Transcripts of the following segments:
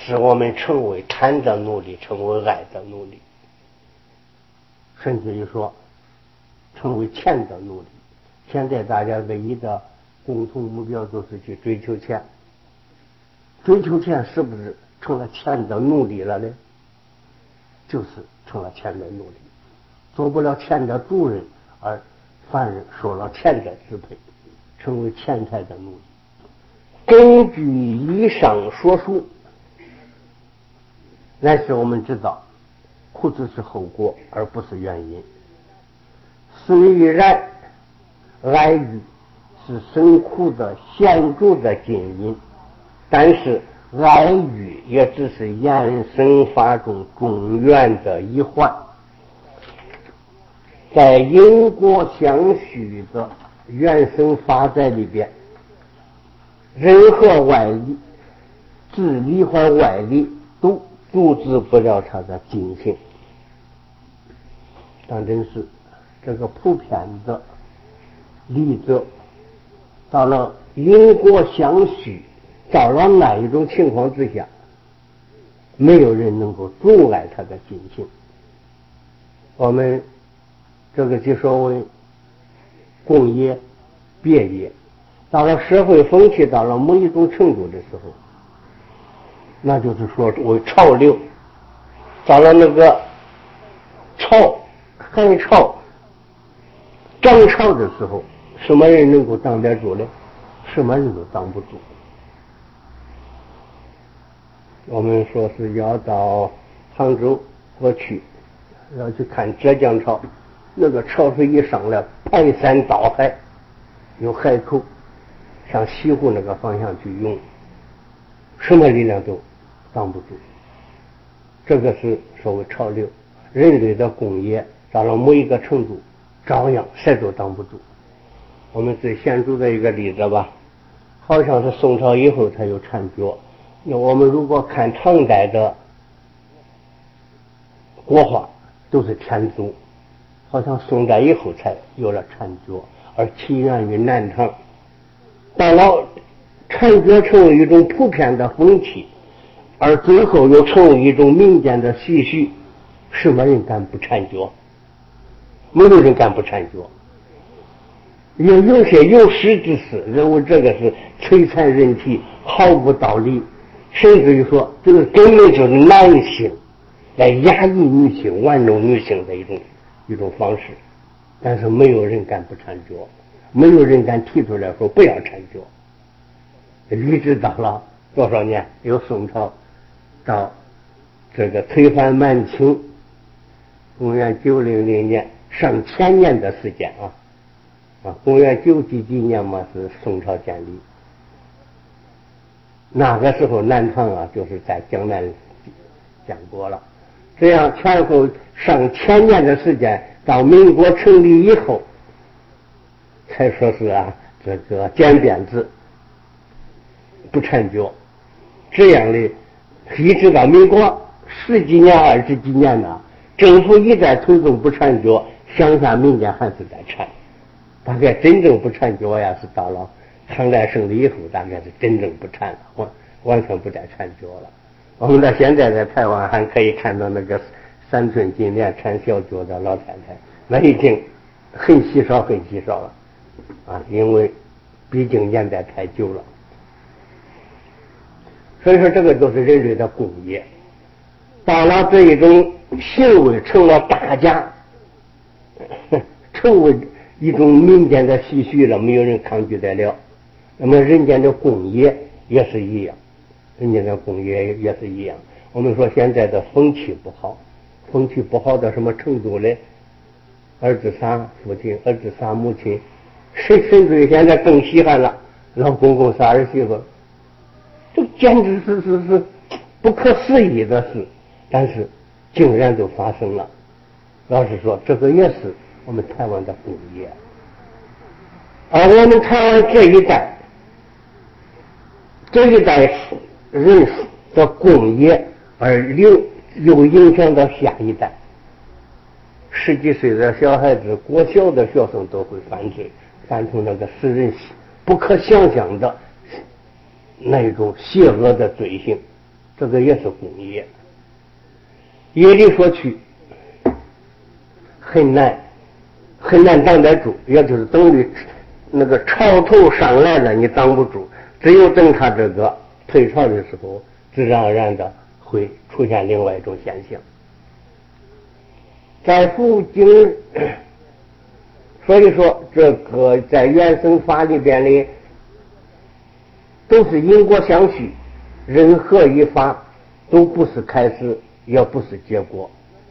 使我们成为贪的奴隶，成为爱的奴隶，甚至于说成为钱的奴隶。现在大家唯一的共同目标就是去追求钱，追求钱是不是成了钱的奴隶了呢？就是成了钱的奴隶，做不了钱的主人，而反而受了钱的支配，成为钱财的奴隶。根据以上所述，但是我们知道苦只是后果，而不是原因。虽然爱欲是生苦的显著的根因，但是爱欲也只是延伸法中中原的一环。在因果相续的原生法在里边，任何外力，自力或外力都阻止不了它的进行。当真是这个普遍的例子，到了因果相续，到了那一种情况之下，没有人能够阻碍它的进行。我们这个就所谓共业别业，到了社会风气到了某一种程度的时候，那就是说为潮流。到了那个海潮涨潮的时候，什么人能够挡得住呢？什么人都挡不住。我们说是要到杭州河去，要去看浙江潮，那个潮水一上来，排山倒海，有海口向西湖那个方向去涌，什么力量都挡不住。这个是所谓潮流。人类的工业到了某一个程度，照样谁都挡不住。我们最显著的一个例子吧，好像是宋朝以后才有缠脚。那我们如果看唐代的国画，都是天足，好像宋代以后才有了缠脚，而起源于南唐。到了缠脚成为一种普遍的风气，而最后又成为一种民间的习俗，什么人敢不缠脚？没有人敢不缠脚。有些有识之士认为这个是摧残人体，毫无道理，甚至于说这个根本就是男性来压抑女性、玩弄女性的一种方式。但是没有人敢不缠脚，没有人敢提出来说不要缠脚。一直到了多少年？由宋朝到这个推翻满清，公元900年，上千年的时间公元9几年嘛，是宋朝建立。那个时候南唐就是在江南建国了。这样前后上千年的时间，到民国成立以后，才说是这个剪辫子不缠脚。这样的一直到民国10几年、20几年呢，政府一再推动不缠脚，乡下民间还是在缠。大概真正不缠脚是到了唐代胜利以后，大概是真正不缠了，完全不再缠脚了。我们到现在在台湾还可以看到那个3寸金莲缠小脚的老太太，那已经很稀少了因为毕竟年代太久了。所以说这个就是人类的工业，到了这一种行为成了大家，成为一种民间的习俗了，没有人抗拒得了。那么人间的工业也是一样，我们说现在的风气不好到什么程度呢？儿子杀父亲，儿子杀母亲，甚至于现在更稀罕了，老公公杀儿媳妇，这简直是不可思议的事，但是竟然都发生了。老实说，这个也是我们台湾的工业。而我们台湾这一代人的工业，而又影响到下一代。10几岁的小孩子，国小的学生都会犯罪，犯出那个使人不可想象的那种邪恶的罪行。 这个也是功业。业力所趋，很难挡得住，也就是等于那个潮头上来了，你挡不住，只有等它这个退潮的时候，自然而然的会出现另外一种现象。在佛经，所以说这个在原生法里边的都是因果相续，任何一法都不是开始，也不是结果。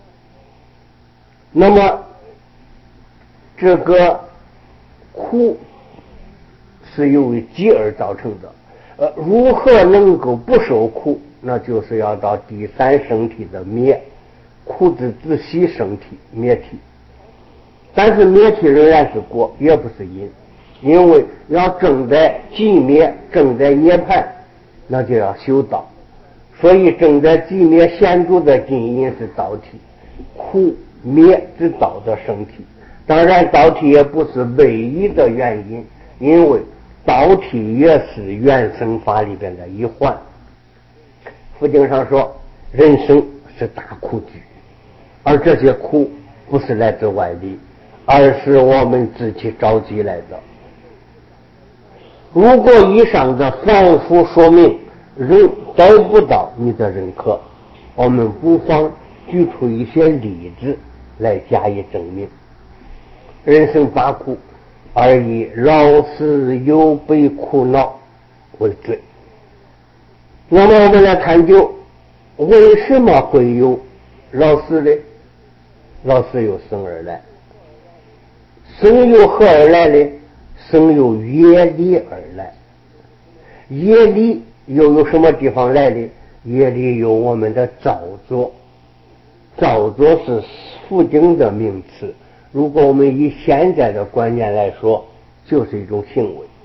那么这个苦是由于积而造成的，如何能够不受苦？那就是要到第三生体的灭，苦之自息生体灭体。但是灭体仍然是果，也不是因，因为要正在寂灭，正在涅槃，那就要修道。所以正在寂灭显著的近因是道体，苦灭之道的生体。当然道体也不是唯一的原因，因为道体也是原生法里边的一环。佛经上说人生是大苦居，而这些苦不是来自外力，而是我们自己着急来的。如果以上的反复说明人得不到你的认可，我们不妨举出一些例子来加以证明。人生八苦，而以劳死忧悲苦恼为最。那么我们来探究为什么会有劳死呢？劳死由生而来，生由何而来呢？生由业力而来。业力又有什么地方来的？业力有我们的造作，造作是佛经的名词，如果我们以现在的观念来说，就是一种行为，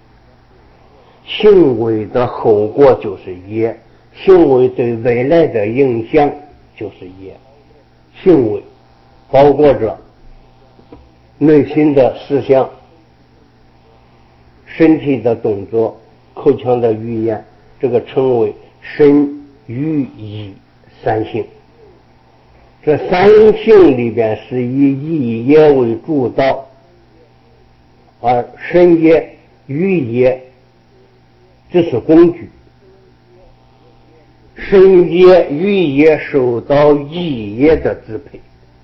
行为的后果就是业，行为对未来的影响就是业。行为包括着内心的思想、身体的动作、口腔的语言，这个称为身语意三行。这三行里边是以意业为主导，而身业、语业只是工具。身业、语业受到意业的支配。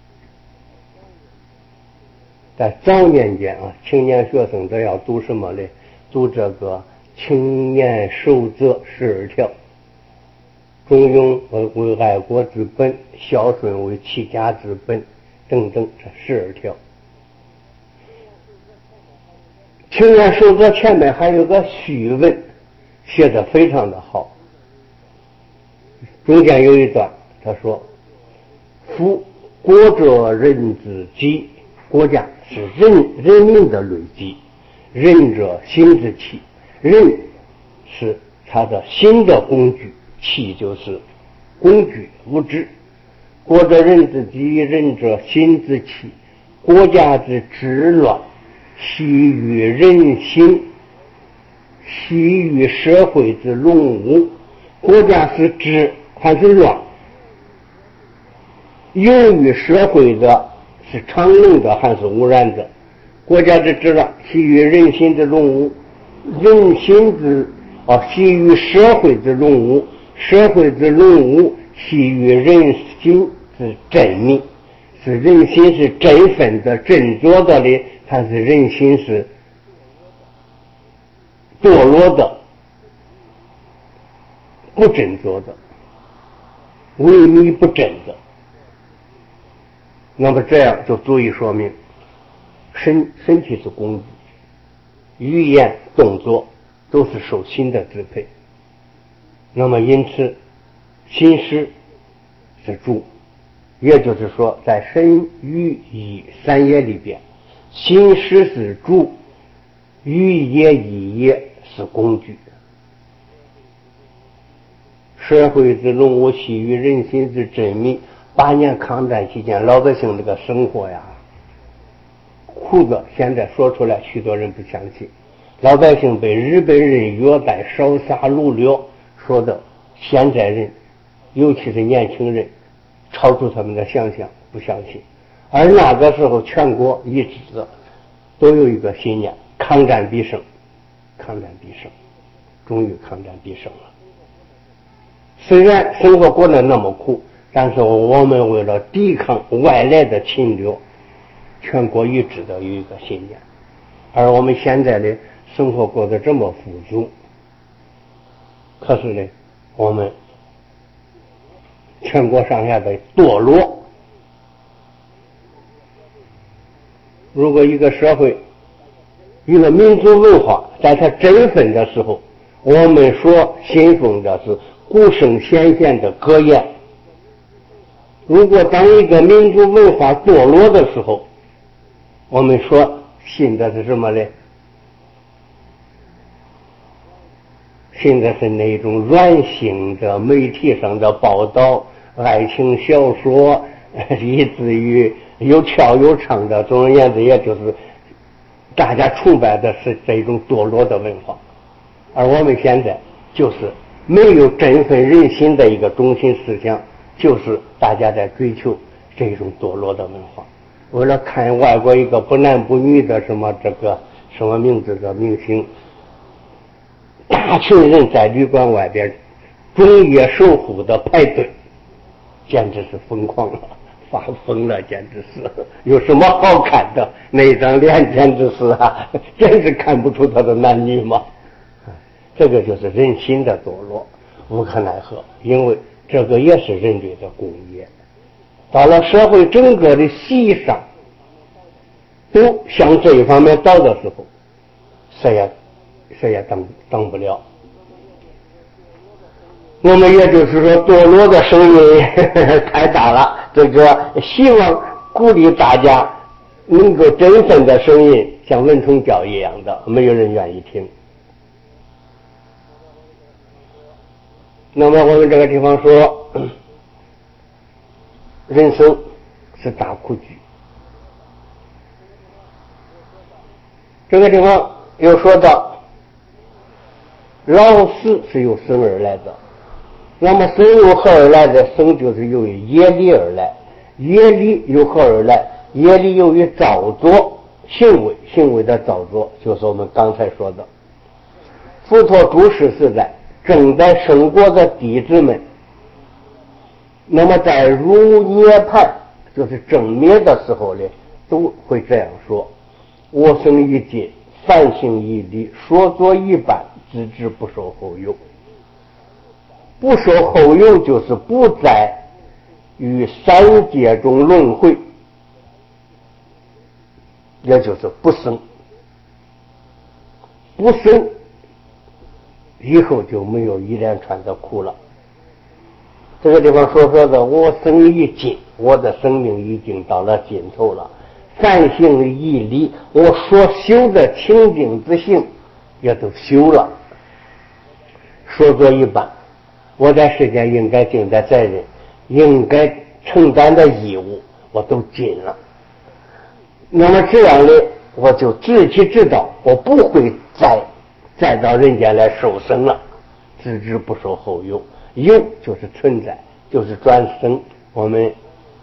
在早年间啊，青年学生都要读什么呢？读这个青年守则12条，忠勇为爱国之本，孝顺为齐家之本，等等，这12条。青年守则前面还有个序文，写得非常的好。中间有一段，他说：夫国者人之基，国家是人民的累积，人者心之器，人是他的心的工具，器就是工具物质。国者人之基，人者心之器，国家之治乱系于人心，系于社会之隆武。国家是治还是乱，由于社会的是常能的还是污染的。国家之治乱系于人心之隆武，人心之系于社会之隆武，社会之隆武系于人心之振密。是人心是振奋的、振作的呢，还是人心是堕落的、不振作的、萎靡不振的？那么这样就足以说明身体是工具，语言动作都是受心的支配。那么因此心识是主，也就是说在身语意三业里边，心识是主，语业意业是工具。社会之隆武系于人心之振密。8年抗战期间，老百姓这个生活呀，苦的现在说出来许多人不相信。老百姓被日本人虐待、烧杀掳掠，说的现在人，尤其是年轻人，超出他们的想象，不相信。而那个时候，全国一致的都有一个信念：抗战必胜，抗战必胜。终于抗战必胜了。虽然生活过得那么苦，但是我们为了抵抗外来的侵略，全国一致的有一个信念。而我们现在的生活过得这么富足，可是呢，我们全国上下的堕落。如果一个社会一个民族文化在它振奋的时候，我们所信奉的是古圣先贤的格言。如果当一个民族文化堕落的时候，我们所信的是什么呢？信的是那种软性的媒体上的报道，爱情小说，以至于有跳有唱的，总而言之，也就是大家崇拜的是这种堕落的文化。而我们现在就是没有振奋人心的一个中心思想，就是大家在追求这种堕落的文化。为了看外国一个不男不女的什么这个什么名字的明星，大群人在旅馆外边中夜守护的排队，简直是疯狂了，发疯了，简直是有什么好看的？那张脸简直是简直看不出他的男女嘛。这个就是人心的堕落，无可奈何，因为这个也是人类的工业。到了社会整个的席上都向这一方面倒的时候，谁也当不了。那么也就是说，堕落的声音太大了，这个希望鼓励大家能够振奋的声音，像蚊虫叫一样的，没有人愿意听。那么我们这个地方说，人生是大苦剧。这个地方又说到，老死是由生而来的。那么生由何而来的？生就是由于业力而来。业力由何而来？业力由于造作行为，行为的造作就是我们刚才说的。佛陀住世时代，正在生活的弟子们，那么在入涅槃，就是正灭的时候呢，都会这样说：我生一劫，凡行一理，说作一般，自知不受后有。不受后有就是不在于三界中轮回，也就是不生。不生以后就没有一连串的苦了。这个地方说的我生一尽，我的生命已经到了尽头了。凡行一理，我所修的清净之行也都修了。说作一般，我在世间应该尽的责任，应该承担的义务，我都尽了。那么这样呢，我就自己知道，我不会再到人间来受生了，自知不受后有。有就是存在，就是转生。我们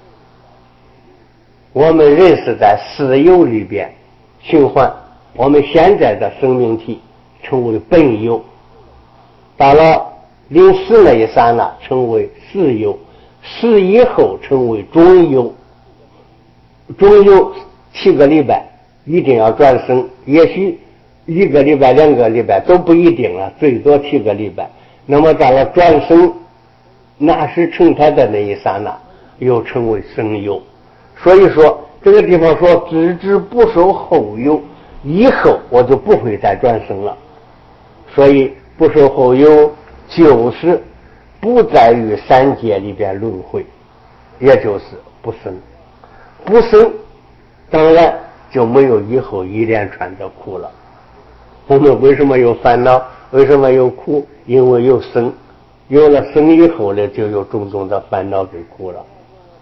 人是在四有里边循环，我们现在的生命体称为本有，到了临死那一刹那称为死有，死以后称为中有。中有7个礼拜一定要转生，也许1个礼拜2个礼拜都不一定了，最多7个礼拜。那么到了转生那时成胎的那一刹那，又称为生有。所以说这个地方说自知不受后有，以后我就不会再转生了。所以不受后有就是不在于三界里边轮回，也就是不生。不生当然就没有以后一连串的苦了。我们为什么有烦恼？为什么有苦？因为有生，有了生以后呢，就有种种的烦恼跟苦了。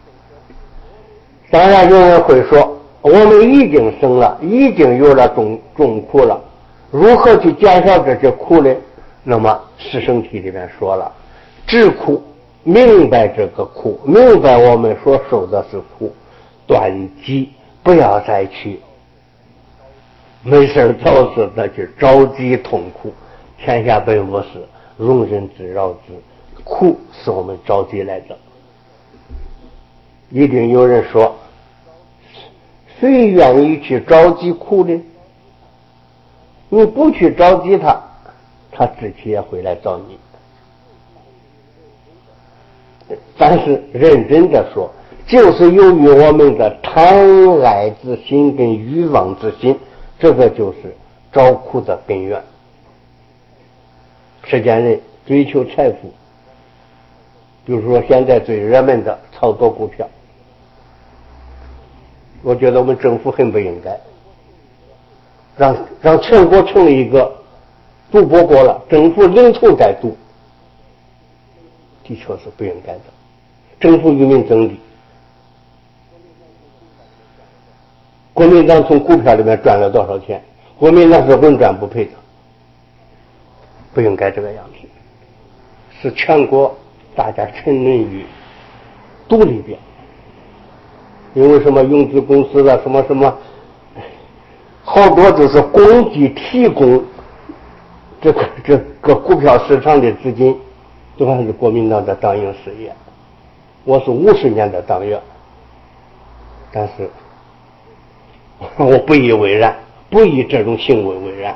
当然有人会说，我们已经生了，已经有了种苦了，如何去减少这些苦呢？那么四圣谛里面说了， 知苦，明白这个苦，明白我们所受的是苦，断机，不要再去没事找事的去着急痛苦。天下本无事，容人自扰之。苦是我们着急来的。一定有人说，谁愿意去着急苦呢？你不去着急他，他自己也会来找你。但是认真的说，就是由于我们的贪爱之心跟欲望之心，这个就是找苦的根源。世间人追求财富，比如说现在最热门的炒作股票，我觉得我们政府很不应该让全国成立一个赌博国了，政府领头在赌，的确是不应该的。政府与民争利，国民党从股票里面赚了多少钱？国民党是稳赚不赔的，不应该这个样子。是全国大家沉沦于赌里边，因为什么融资公司了，什么什么，好多就是公给提供这个股票市场的资金，都还是国民党的党营事业。我是50年的党员，但是我不以为然，不以这种行为为然。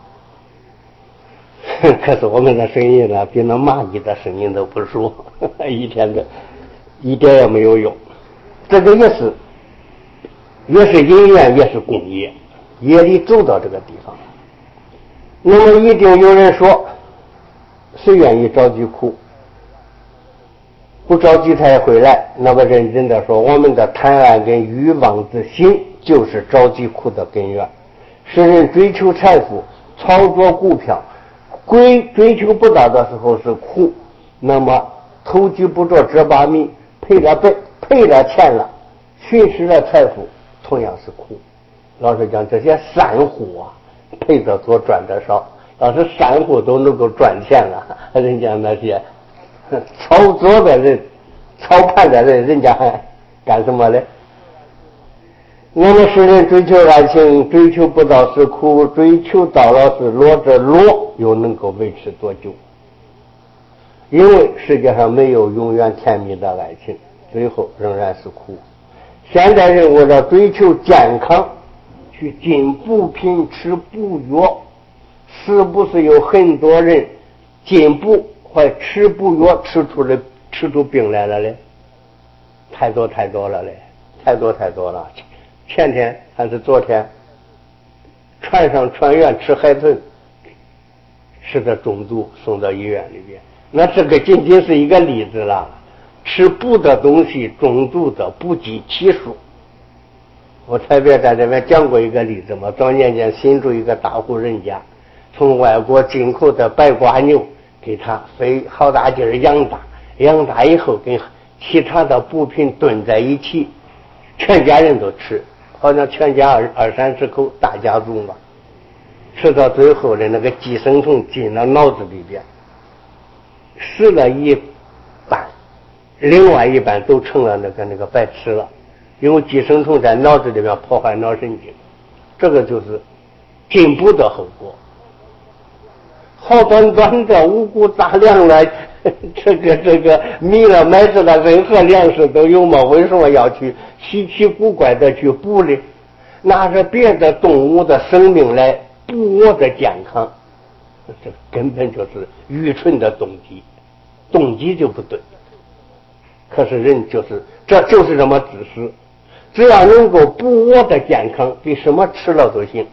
可是我们的声音呢，比那蚂蚁的声音都不输，一天的一点也没有用。这个也是因缘，也是工业，也得走到这个地方。那么一定有人说，谁愿意着急苦？不着急他也会来。那么认真的说，我们的贪爱跟欲望之心就是着急苦的根源。使人追求财富，操作股票，追求不到的时候是苦，那么投机不着这把米，赔了钱了，损失了财富，同样是苦。老实讲，这些散户啊，赔得多赚得少。要是散户都能够赚钱了，人家那些操作的人、操盘的人，人家还干什么呢？我们世人追求爱情，追求不到是苦，追求到了是落，这落又能够维持多久？因为世界上没有永远甜蜜的爱情，最后仍然是苦。现代人为了追求健康，去进补品、吃补药，是不是有很多人进补或吃补药吃出病来了嘞？太多了嘞，太多了。前天还是昨天，船上船员吃海豚，吃的中毒，送到医院里边。那这个仅仅是一个例子了，吃补的东西中毒的不计其数。我特别在这边讲过一个例子嘛，早年间新竹一个大户人家，从外国进口的白瓜牛给他费好大劲儿养大以后跟其他的补品炖在一起，全家人都吃，好像全家20-30口大家族嘛，吃到最后的那个寄生虫进了脑子里边，死了一半，另外一半都成了那个白痴了，因为寄生虫在脑子里面破坏脑神经，这个就是进补的后果。好端端的五谷杂粮了，这个米了麦子了，任何粮食都有嘛，为什么要去稀奇古怪的去补呢？拿着别的动物的生命来补我的健康，这根本就是愚蠢的动机就不对。可是人这就是这么自私，只要能够补我的健康，比什么吃了都行。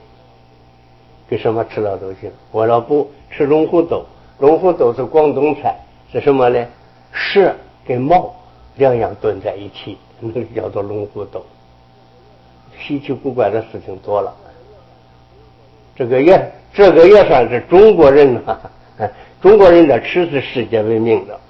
我要不吃龙虎豆，龙虎豆是广东菜，是什么呢？蛇跟毛两样炖在一起，那个叫做龙虎豆。稀奇古怪的事情多了，这个也算是中国人中国人的吃是世界闻名的。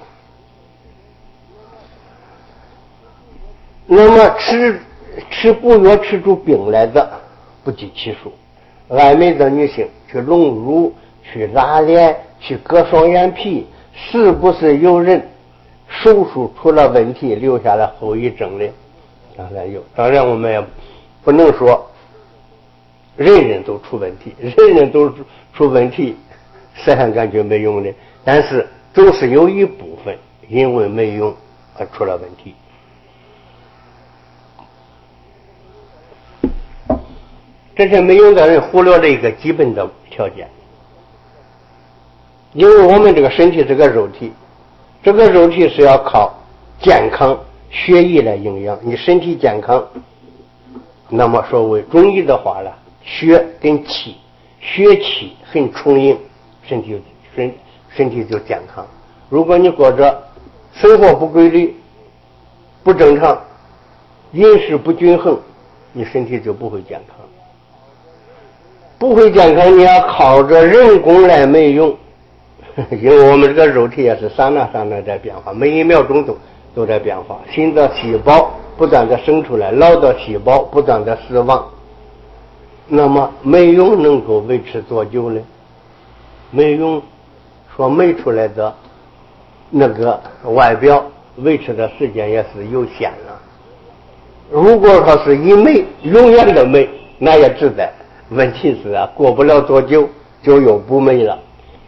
那么吃补药吃出病来的不计其数。爱美的女性去隆乳，去拉脸，去割双眼皮， 是不是有人手术出了问题留下了后遗症呢？当然有，当然我们也不能说人人都出问题，人人都出问题摄像感觉没用的，但是总是有一部分因为没用而出了问题。这些没用的人忽略了一个基本的条件，因为我们这个身体是个肉体，这个肉体是要靠健康血液来营养，你身体健康，那么所谓中医的话了，血跟气，血气很充盈，身体就健康。如果你过着生活不规律、不正常、饮食不均衡，你身体就不会健康。不会健康，你要靠着人工来没用，因为我们这个肉体也是刹那在变化，每一秒钟都在变化，新的细胞不断的生出来，老的细胞不断的死亡。那么没用能够维持多久呢？没用说没出来的那个外表维持的时间也是有限了。如果说是一美永远的美，那也自在。问题是啊，过不了多久就又不美了。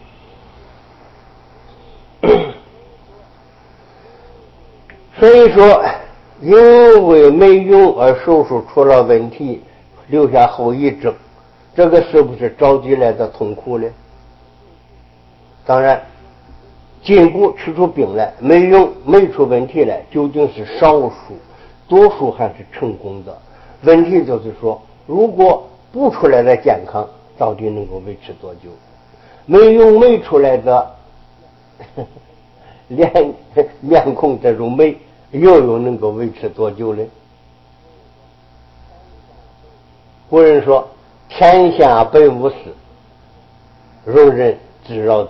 所以说，因为没用而手术出了问题，留下后遗症，这个是不是着急来的痛苦呢？当然，进步吃出病来，没用没出问题来，究竟是少数，多数还是成功的。问题就是说，如果不出来的健康到底能够维持多久？没用没出来的面孔这种美又能够维持多久呢？古人说天下本无事，庸人自扰之。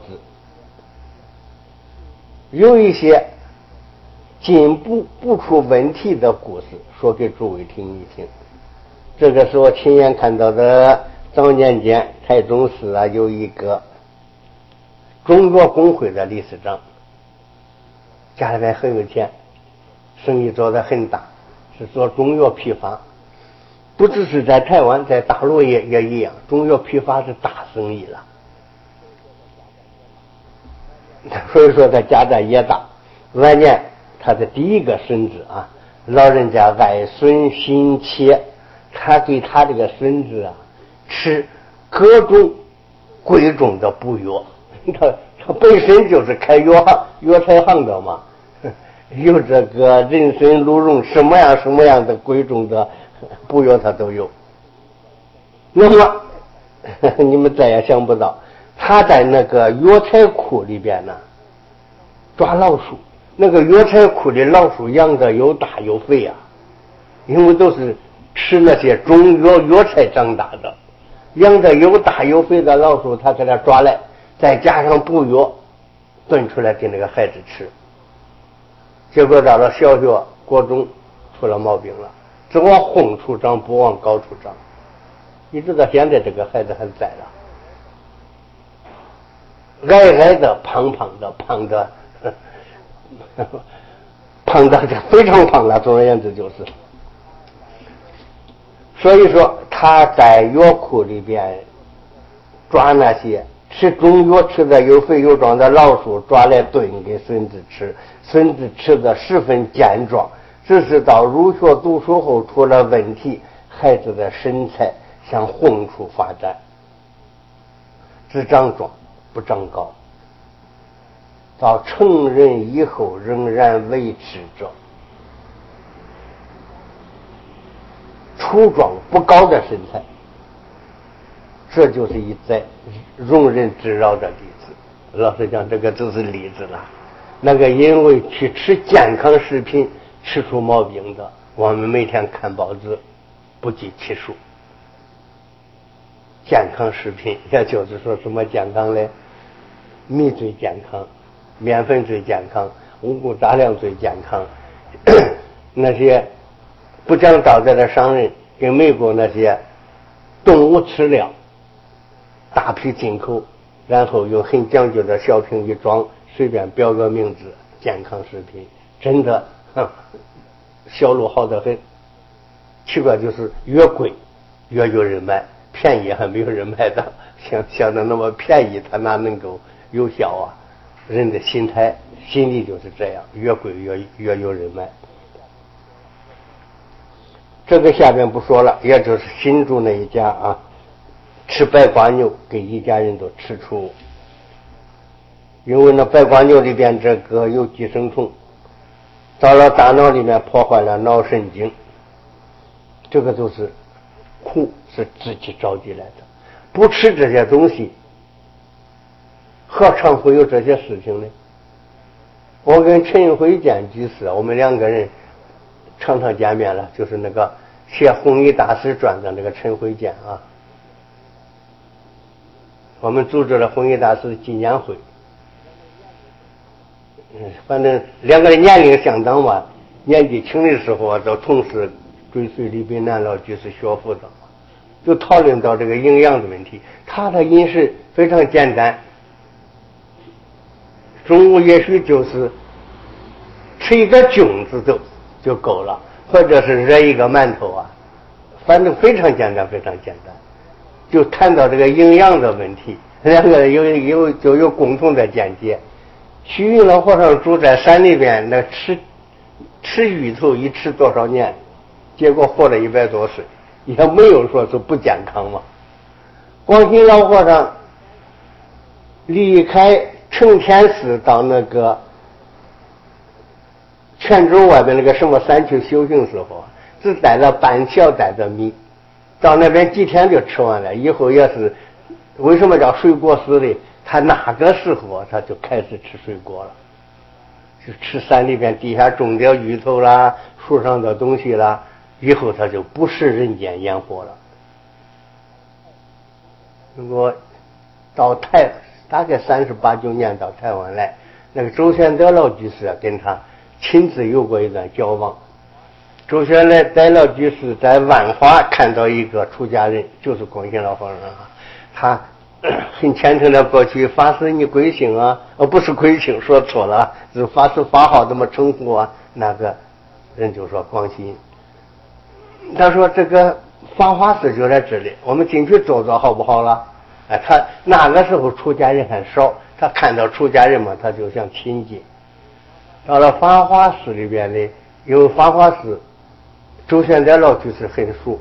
有一些进步不出问题的故事说给诸位听一听。这个是我亲眼看到的。早年间台中市啊有一个中药工会的理事长，家里面很有钱，生意做得很大，是做中药批发，不只是在台湾，在大陆也一样，中药批发是大生意了。所以说他家在也大。晚年他的第一个孙子啊，老人家外孙心切，他给他这个孙子啊吃各种贵重的补药，他本身就是开药材行的嘛，有这个人参鹿茸什么样的贵重的补药他都有。那么你们再也想不到，他在那个药材库里边呢抓老鼠，那个药材库里老鼠养的又大又肥啊，因为都是吃那些中药材长大的，养的又大又肥的老鼠他给他抓来，再加上补药炖出来给那个孩子吃，结果到了小学国中出了毛病了，只往红处长不往高处长，一直到现在这个孩子还在了，矮的胖的胖的非常胖了，总而言之就是。所以说他在药库里边抓那些吃中药吃的又肥又壮的老鼠，抓来炖给孙子吃，孙子吃的十分健壮，只是到入学读书后出了问题，孩子的身材向红处发展，只长壮不长高，到成人以后仍然维持着粗壮不高的身材，这就是一再庸人自扰的例子。老实讲，这个就是例子了。那个因为去吃健康食品吃出毛病的，我们每天看报纸不计其数。健康食品也就是说什么健康呢？米最健康，面粉最健康，五谷杂粮最健康。那些不讲道德的商人跟美国那些动物饲料大批进口，然后用很讲究的小瓶一装， 随便标个名字，健康食品，真的销路好得很。奇怪就是越贵越有人买，便宜还没有人买的。想的那么便宜，它哪能够有效啊？人的心理就是这样，越贵越有人买。这个下边不说了，也就是新住那一家啊，吃白瓜牛，给一家人都吃出，因为那白瓜牛里边这个有寄生虫，到了大脑里面破坏了脑神经，这个都是苦，是自己着急来的。不吃这些东西，何尝会有这些事情呢？我跟陈慧建居士，我们两个人常常见面了，就是那个写《弘一大师传》的那个陈慧建啊。我们组织了弘一大师纪念会，反正两个人年龄相当吧，年纪轻的时候啊，都同时追随李炳南老居士学佛的，就讨论到这个营养的问题。他的饮食非常简单，中午也许就是吃一个粽子就够了，或者是热一个馒头啊，反正非常简单，非常简单。就谈到这个营养的问题，两个人有共同的见解。虚云老和尚住在山里边，那吃芋头一吃多少年，结果活了100多岁，也没有说是不健康嘛。广西老和尚离开承天寺到那个泉州外边那个什么山区修行时候，只带了半小袋的米，到那边几天就吃完了。以后也是为什么叫水果寺呢？他那个时候他就开始吃水果了，就吃山里边地下种的芋头啦，树上的东西啦，以后他就不食人间烟火了。我到大概38、9年到台湾来，那个周玄德老居士跟他亲自有过一段交往。周玄德老居士在万华看到一个出家人，就是广西老和尚啊，他很虔诚的过去，法师你贵姓啊？不是贵姓，说错了，是法师法号怎么称呼啊？那个人就说广西。他说这个法华寺就在这里，我们进去走走好不好了？他那个时候出家人很少，他看到出家人嘛，他就想亲近。到了法华寺里边呢，因为法华寺周玄德老居士很熟，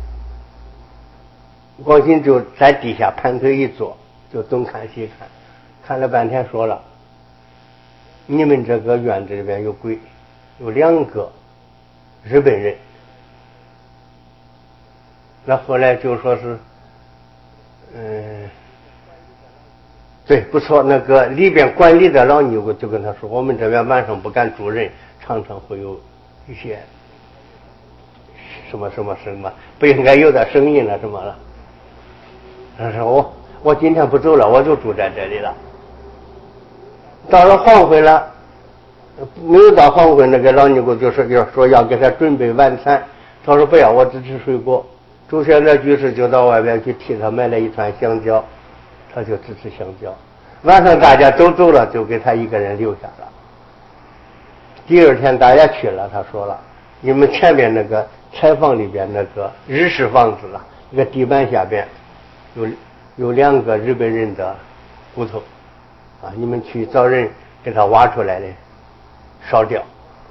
广新就在地下盘腿一坐，就东看西看，看了半天，说了：“你们这个院子里边有鬼，有2个日本人。”那后来就说是，对，不错，那个里边管理的老牛就跟他说，我们这边晚上不敢住人，常常会有一些什么，不应该有的声音了什么了。他说我今天不走了，我就住在这里了。到了黄昏了，没有到黄昏，那个老牛就说要给他准备晚餐，他说不要，我只吃水果。周玄德居士就到外边去替他买了一串香蕉，他就只吃香蕉。晚上大家都走了，就给他一个人留下了。第2天大家去了，他说了：“你们前面那个柴房里边那个日式房子了，那个地板下边有2个日本人的骨头啊，你们去找人给他挖出来的，烧掉。”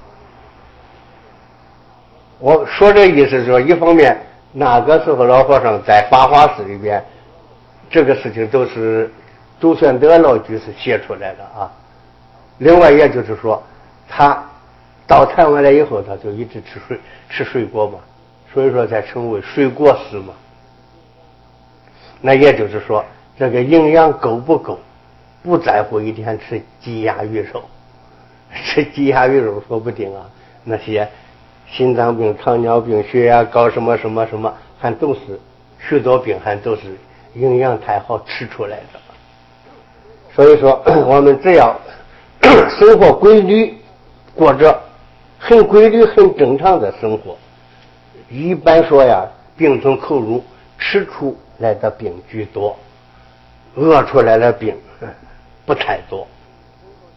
我说这意思说，一方面那个时候老和尚在法华寺里边，这个事情都是周玄德老居士写出来的啊。另外也就是说，他到台湾来以后，他就一直吃水果嘛，所以说才成为水果师嘛。那也就是说，这个营养够不够，不在乎一天吃鸡鸭鱼肉，吃鸡鸭鱼肉说不定啊，那些心脏病、糖尿病、血压高什么，还都是许多病，还都是营养太好吃出来的。所以说，我们只要生活规律，过着很规律、很正常的生活，一般说呀，病从口入，吃出来的病居多，饿出来的病不太多。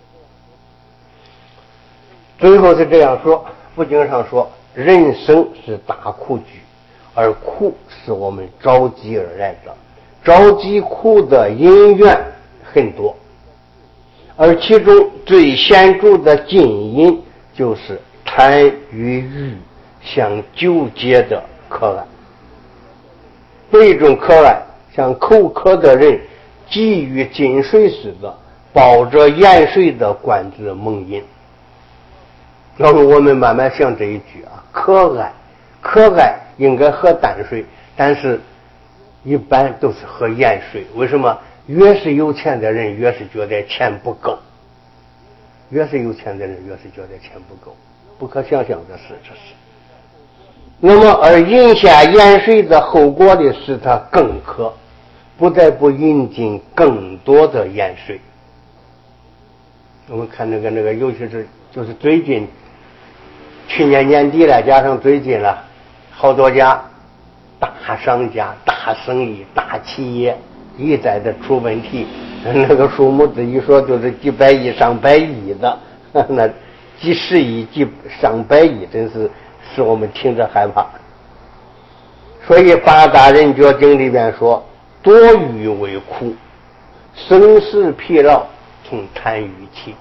最后是这样说，佛经上说，人生是大苦居，而苦是我们着急而来的，着急苦的因缘很多，而其中最显著的近因就是贪与欲相纠结的渴爱。这种渴爱像口渴的人急于进水似的，抱着盐水的罐子猛饮。要是我们慢慢想这一句啊，渴爱应该喝淡水，但是一般都是喝盐水。为什么？越是有钱的人越是觉得钱不够，越是有钱的人越是觉得钱不够，不可想象的事，这是。那么而饮下盐水的后果的是他更渴，不得不饮进更多的盐水。我们看那个尤其是就是最近去年年底了，加上最近了，好多家大商家、大生意、大企业一再的出问题，那个数目字一说就是几百亿、上百亿的，那几十亿、上百亿，真是使我们听着害怕。所以八大人觉经里边说，多欲为苦，生死疲劳从贪欲起，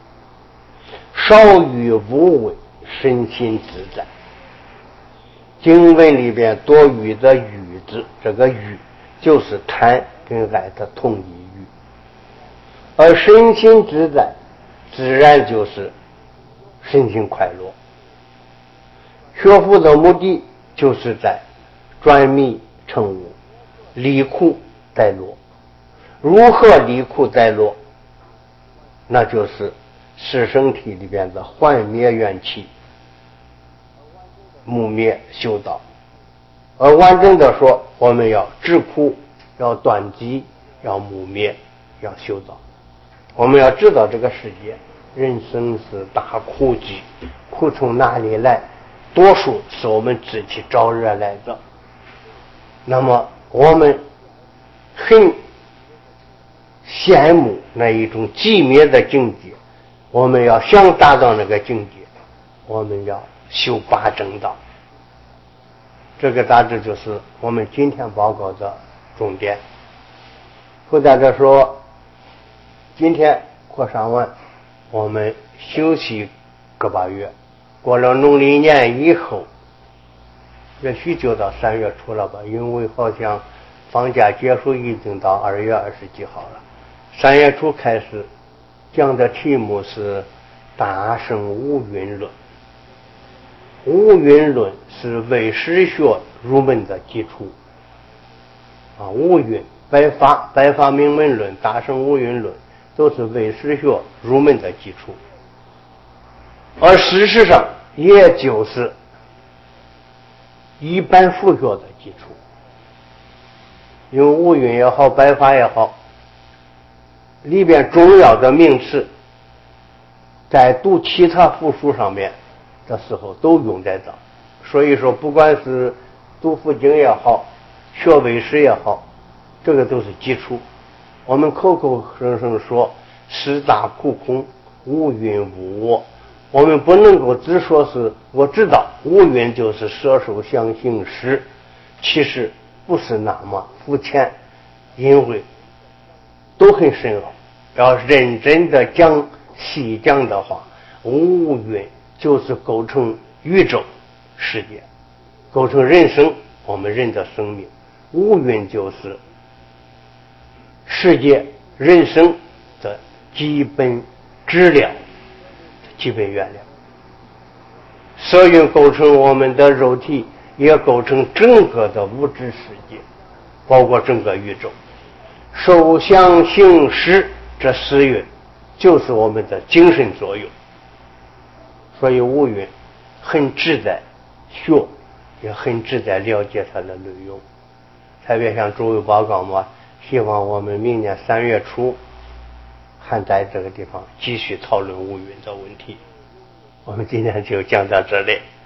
少欲无为，身心自在。经文里边多欲的欲字，这个欲就是贪跟爱的同义语，而身心自在自然就是身心快乐。学佛的目的就是在转迷成悟，离苦带乐。如何离苦带乐？那就是四圣谛里边的幻灭缘起，木灭修道。而完整的说，我们要止苦，要断集，要木灭，要修道。我们要知道这个世界人生是大苦居，苦从哪里来？多数是我们自己招惹来的。那么我们很羡慕那一种寂灭的境界，我们要想达到那个境界，我们要修八正道。这个大致就是我们今天报告的重点。附带着说，今天过上完，我们休息个把月，过了农历年以后，也许就到3月初了吧，因为好像放假结束已经到2月20几号了。3月初开始讲的题目是大乘五蕴论。五蕴论是唯识学入门的基础啊，五蕴、百法明门论、大乘五蕴论都是唯识学入门的基础，而事实上也就是一般佛学的基础。因为五蕴也好，百法也好，里边重要的名词在读其他佛书上面的时候都用在这，所以说不管是读佛经也好，学唯识也好，这个都是基础。我们口口声声说十大苦空，无蕴无我，我们不能够只说是我知道五蕴就是色受想行识，其实不是那么肤浅，因为都很深奥。要认真的讲细讲的话，五蕴就是构成宇宙世界，构成人生，我们人的生命。五蕴就是世界人生的基本质量、基本原料。色蕴构成我们的肉体，也构成整个的物质世界，包括整个宇宙。受想行识这四蕴就是我们的精神作用。所以五蕴很值得学，也很值得了解它的内容。特别像诸位报告嘛，希望我们明年3月初还在这个地方继续讨论五蕴的问题。我们今天就讲到这里。